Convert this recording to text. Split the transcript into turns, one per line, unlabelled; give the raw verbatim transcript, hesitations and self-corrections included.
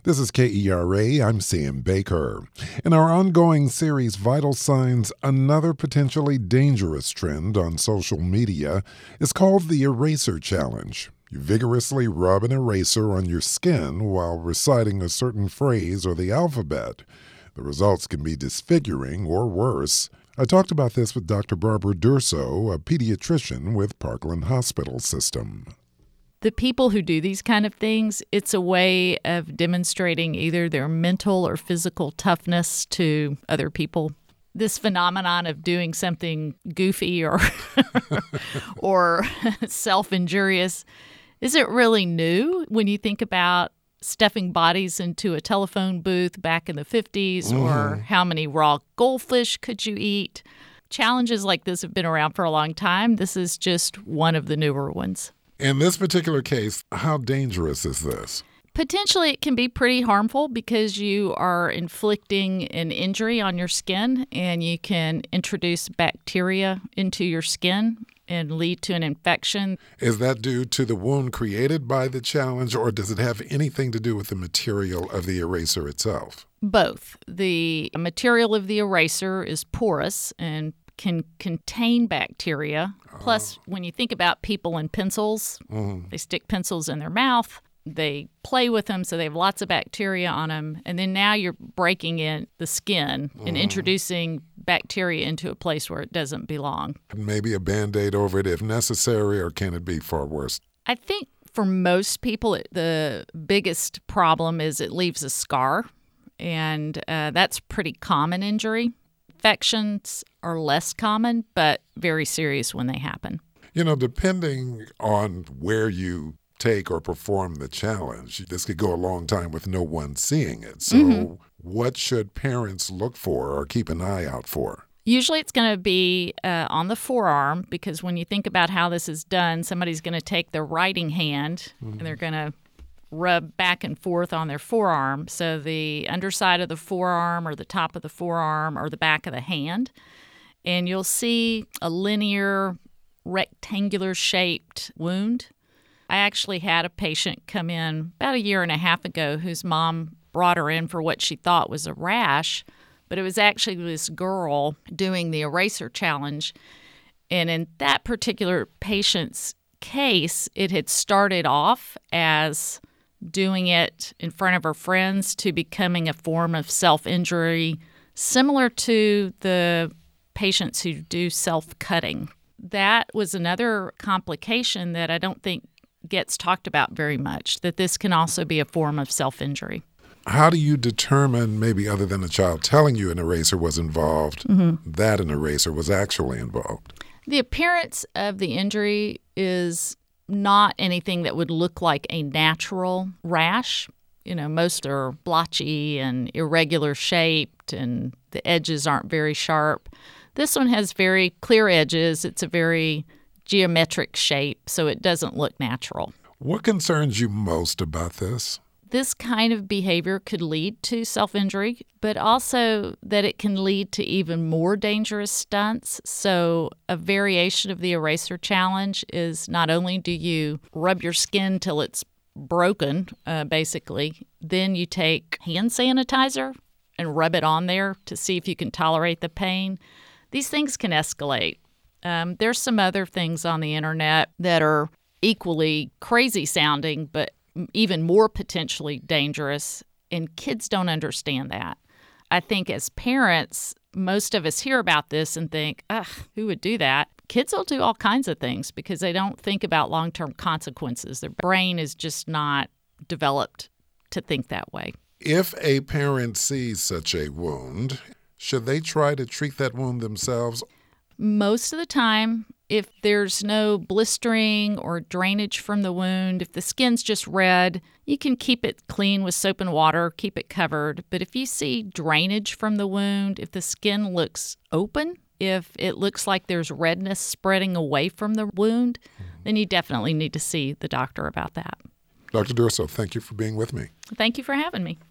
This is K E R A. I'm Sam Baker. In our ongoing series, Vital Signs, another potentially dangerous trend on social media is called the Eraser Challenge. You vigorously rub an eraser on your skin while reciting a certain phrase or the alphabet. The results can be disfiguring or worse. I talked about this with Doctor Barbara Durso, a pediatrician with Parkland Hospital System.
The people who do these kind of things, it's a way of demonstrating either their mental or physical toughness to other people. This phenomenon of doing something goofy or or self-injurious isn't really new when you think about stuffing bodies into a telephone booth back in the fifties, mm. or how many raw goldfish could you eat. Challenges like this have been around for a long time. This is just one of the newer ones.
In this particular case, how dangerous is this?
Potentially, it can be pretty harmful because you are inflicting an injury on your skin, and you can introduce bacteria into your skin and lead to an infection.
Is that due to the wound created by the challenge, or does it have anything to do with the material of the eraser itself?
Both. The material of the eraser is porous and can contain bacteria. Oh. Plus, when you think about people and pencils, mm. they stick pencils in their mouth. They play with them, so they have lots of bacteria on them. And then now you're breaking in the skin mm. and introducing bacteria into a place where it doesn't belong.
Maybe a Band-Aid over it if necessary, or can it be far worse?
I think for most people, it, the biggest problem is it leaves a scar, and uh, that's a pretty common injury. Infections are less common, but very serious when they happen.
You know, depending on where you take or perform the challenge, this could go a long time with no one seeing it. So mm-hmm. what should parents look for or keep an eye out for?
Usually it's going to be uh, on the forearm, because when you think about how this is done, somebody's going to take their writing hand mm-hmm. and they're going to rub back and forth on their forearm. So the underside of the forearm or the top of the forearm or the back of the hand. And you'll see a linear, rectangular shaped wound. I actually had a patient come in about a year and a half ago whose mom brought her in for what she thought was a rash, but it was actually this girl doing the eraser challenge. And in that particular patient's case, it had started off as doing it in front of her friends to becoming a form of self-injury, similar to the patients who do self-cutting. That was another complication that I don't think gets talked about very much, that this can also be a form of self-injury.
How do you determine, maybe other than a child telling you an eraser was involved, mm-hmm. that an eraser was actually involved?
The appearance of the injury is not anything that would look like a natural rash. You know, most are blotchy and irregular shaped, and the edges aren't very sharp. This one has very clear edges. It's a very geometric shape, so it doesn't look natural.
What concerns you most about this?
This kind of behavior could lead to self-injury, but also that it can lead to even more dangerous stunts. So a variation of the eraser challenge is not only do you rub your skin till it's broken, uh, basically, then you take hand sanitizer and rub it on there to see if you can tolerate the pain. These things can escalate. Um, there's some other things on the internet that are equally crazy sounding, but even more potentially dangerous, and kids don't understand that. I think as parents, most of us hear about this and think, ugh, who would do that? Kids will do all kinds of things because they don't think about long-term consequences. Their brain is just not developed to think that way.
If a parent sees such a wound, should they try to treat that wound themselves?
Most of the time, if there's no blistering or drainage from the wound, if the skin's just red, you can keep it clean with soap and water, keep it covered. But if you see drainage from the wound, if the skin looks open, if it looks like there's redness spreading away from the wound, then you definitely need to see the doctor about that.
Doctor Durso, thank you for being with me.
Thank you for having me.